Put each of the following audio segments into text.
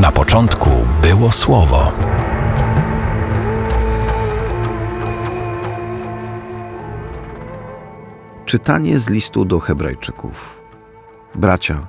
Na początku było Słowo. Czytanie z listu do Hebrajczyków. Bracia,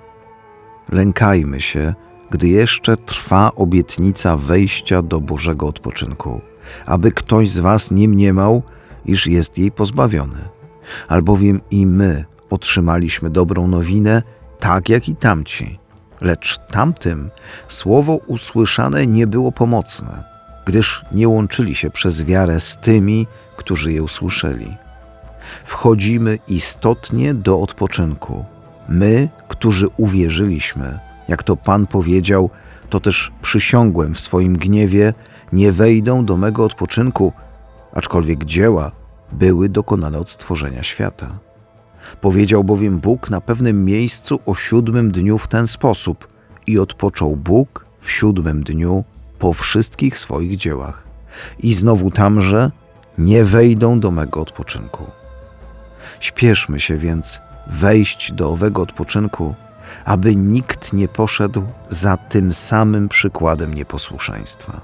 lękajmy się, gdy jeszcze trwa obietnica wejścia do Bożego odpoczynku, aby ktoś z was nie mniemał, iż jest jej pozbawiony. Albowiem i my otrzymaliśmy dobrą nowinę, tak jak i tamci. Lecz tamtym słowo usłyszane nie było pomocne, gdyż nie łączyli się przez wiarę z tymi, którzy je usłyszeli. Wchodzimy istotnie do odpoczynku. My, którzy uwierzyliśmy, jak to Pan powiedział, to też przysiągłem w swoim gniewie, nie wejdą do mego odpoczynku, aczkolwiek dzieła były dokonane od stworzenia świata. Powiedział bowiem Bóg na pewnym miejscu o 7. dniu w ten sposób: i odpoczął Bóg w 7. dniu po wszystkich swoich dziełach. I znowu tamże nie wejdą do mego odpoczynku. Śpieszmy się więc wejść do owego odpoczynku, aby nikt nie poszedł za tym samym przykładem nieposłuszeństwa.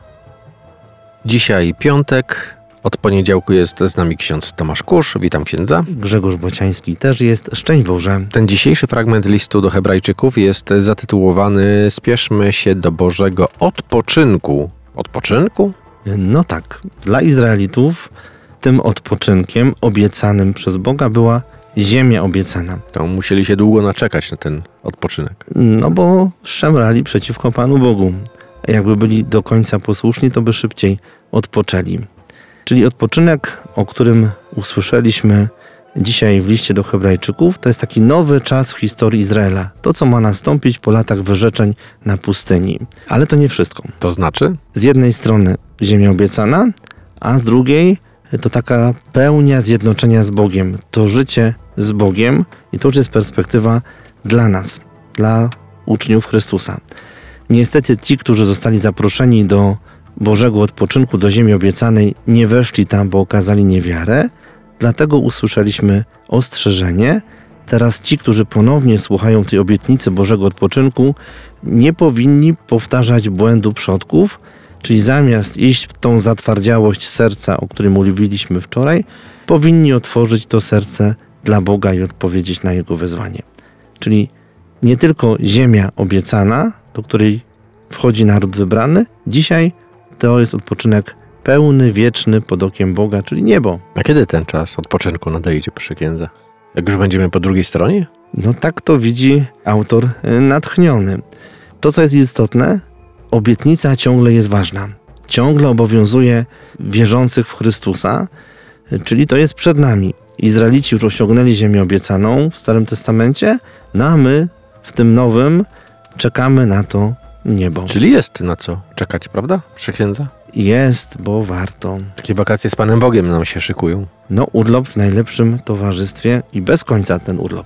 Dzisiaj piątek, od poniedziałku jest z nami ksiądz Tomasz Kusz. Witam księdza. Grzegorz Bociański też jest. Szczęść Boże. Ten dzisiejszy fragment listu do Hebrajczyków jest zatytułowany „Spieszmy się do Bożego odpoczynku”. Odpoczynku? No tak, dla Izraelitów tym odpoczynkiem obiecanym przez Boga była ziemia obiecana. To musieli się długo naczekać na ten odpoczynek. No bo szemrali przeciwko Panu Bogu. Jakby byli do końca posłuszni, to by szybciej odpoczęli. Czyli odpoczynek, o którym usłyszeliśmy dzisiaj w liście do Hebrajczyków, to jest taki nowy czas w historii Izraela. To, co ma nastąpić po latach wyrzeczeń na pustyni. Ale to nie wszystko. To znaczy? Z jednej strony ziemia obiecana, a z drugiej to taka pełnia zjednoczenia z Bogiem. To życie z Bogiem i to już jest perspektywa dla nas, dla uczniów Chrystusa. Niestety ci, którzy zostali zaproszeni do Bożego odpoczynku, do ziemi obiecanej, nie weszli tam, bo okazali niewiarę. Dlatego usłyszeliśmy ostrzeżenie. Teraz ci, którzy ponownie słuchają tej obietnicy Bożego odpoczynku, nie powinni powtarzać błędu przodków, czyli zamiast iść w tą zatwardziałość serca, o której mówiliśmy wczoraj, powinni otworzyć to serce dla Boga i odpowiedzieć na Jego wezwanie. Czyli nie tylko ziemia obiecana, do której wchodzi naród wybrany, dzisiaj to jest odpoczynek pełny, wieczny, pod okiem Boga, czyli niebo. A kiedy ten czas odpoczynku nadejdzie, proszę księdza? Jak już będziemy po drugiej stronie? No tak to widzi autor natchniony. To, co jest istotne, obietnica ciągle jest ważna. Ciągle obowiązuje wierzących w Chrystusa, czyli to jest przed nami. Izraelici już osiągnęli ziemię obiecaną w Starym Testamencie, no a my w tym nowym czekamy na to niebo. Czyli jest na co czekać, prawda, proszę księdza? Jest, bo warto. Takie wakacje z Panem Bogiem nam się szykują. No urlop w najlepszym towarzystwie i bez końca ten urlop.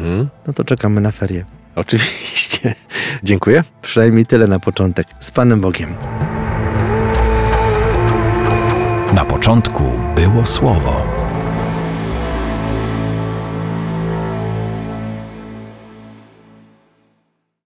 No to czekamy na ferie. Oczywiście. Dziękuję. Przynajmniej tyle na początek. Z Panem Bogiem. Na początku było Słowo.